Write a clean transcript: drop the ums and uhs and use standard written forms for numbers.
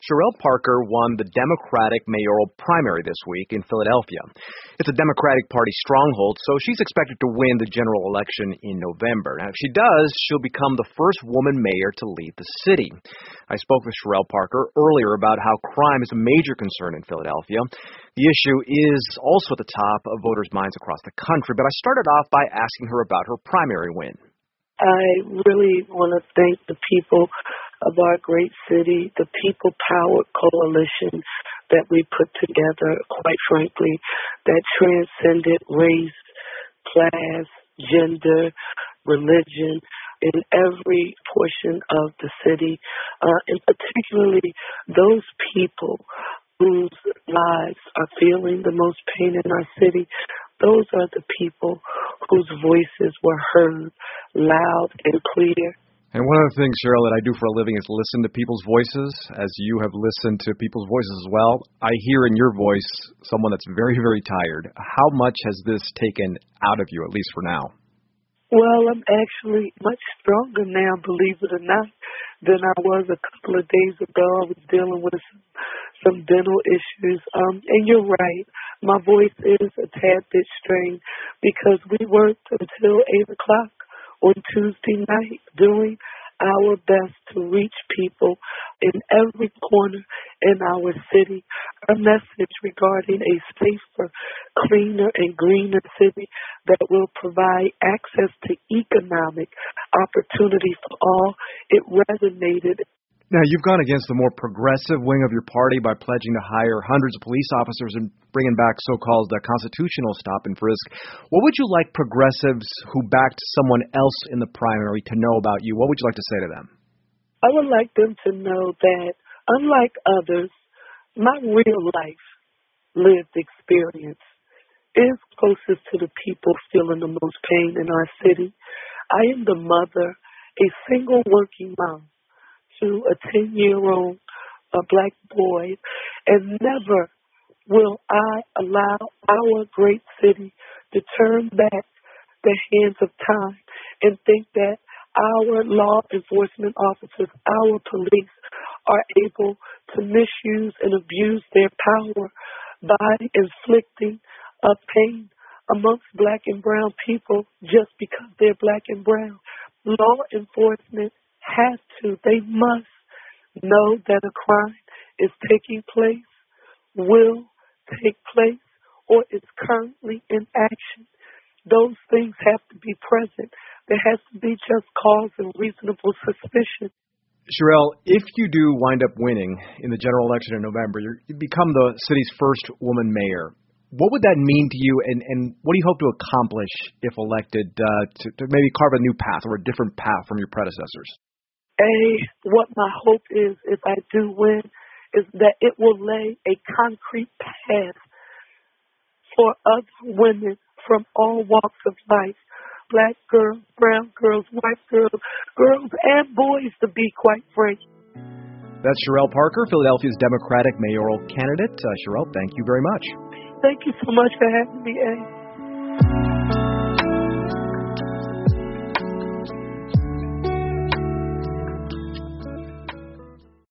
Sherelle Parker won the Democratic mayoral primary this week in Philadelphia. It's a Democratic Party stronghold, so she's expected to win the general election in November. Now, if she does, she'll become the first woman mayor to lead the city. I spoke with Sherelle Parker earlier about how crime is a major concern in Philadelphia. The issue is also at the top of voters' minds across the country, but I started off by asking her about her primary win. I really want to thank the people of our great city, the people-powered coalition that we put together, quite frankly, that transcended race, class, gender, religion, in every portion of the city, and particularly those people whose lives are feeling the most pain in our city. Those are the people whose voices were heard loud and clear. And one of the things, Cheryl, that I do for a living is listen to people's voices, as you have listened to people's voices as well. I hear in your voice someone that's very, very tired. How much has this taken out of you, at least for now? Well, I'm actually much stronger now, believe it or not, than I was a couple of days ago. I was dealing with some dental issues. And you're right, my voice is a tad bit strained because we worked until 8 o'clock on Tuesday night doing our best to reach people in every corner in our city. Our message regarding a safer, cleaner, and greener city that will provide access to economic opportunity for all, it resonated. Now, you've gone against the more progressive wing of your party by pledging to hire hundreds of police officers and bringing back so-called constitutional stop and frisk. What would you like progressives who backed someone else in the primary to know about you? What would you like to say to them? I would like them to know that, unlike others, my real life lived experience is closest to the people feeling the most pain in our city. I am the mother, a single working mom, to a 10-year-old black boy, and never will I allow our great city to turn back the hands of time and think that our law enforcement officers, our police, are able to misuse and abuse their power by inflicting pain amongst black and brown people just because they're black and brown. Law enforcement has to, they must know that a crime is taking place, will take place, or is currently in action. Those things have to be present. There has to be just cause and reasonable suspicion. Sherelle, if you do wind up winning in the general election in November, you become the city's first woman mayor. What would that mean to you, and what do you hope to accomplish if elected to maybe carve a new path or a different path from your predecessors? What my hope is, if I do win, is that it will lay a concrete path for other women from all walks of life, black girls, brown girls, white girls, girls and boys, to be quite frank. That's Sherelle Parker, Philadelphia's Democratic mayoral candidate. Sherelle, thank you very much. Thank you so much for having me,